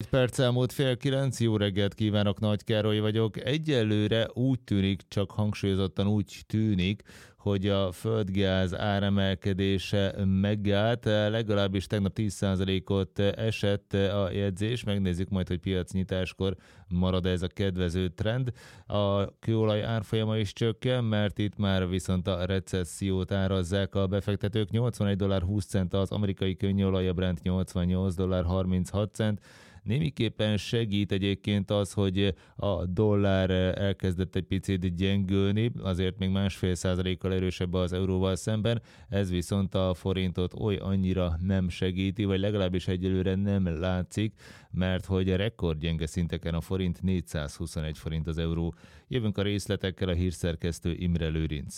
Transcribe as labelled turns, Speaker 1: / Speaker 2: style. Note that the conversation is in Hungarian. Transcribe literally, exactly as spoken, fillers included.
Speaker 1: Perc elmúlt fél kilenc, jó reggelt kívánok, Nagy Károly vagyok. Egyelőre úgy tűnik, csak hangsúlyozottan úgy tűnik, hogy a földgáz áremelkedése megállt, legalábbis tegnap tíz százalékot esett a jegyzés, megnézzük majd, hogy piacnyitáskor marad ez a kedvező trend. A kőolaj árfolyama is csökken, mert itt már viszont a recessziót árazzák a befektetők. nyolcvanegy dollár húsz cent az amerikai könnyűolaj, a Brent nyolcvannyolc dollár harminchat cent. Némiképpen segít egyébként az, hogy a dollár elkezdett egy picit gyengülni, azért még másfél százalékkal erősebb az euróval szemben, ez viszont a forintot oly annyira nem segíti, vagy legalábbis egyelőre nem látszik, mert hogy a rekordgyenge szinteken a forint négyszázhuszonegy forint az euró. Jövünk a részletekkel, a hírszerkesztő Imre Lőrinc.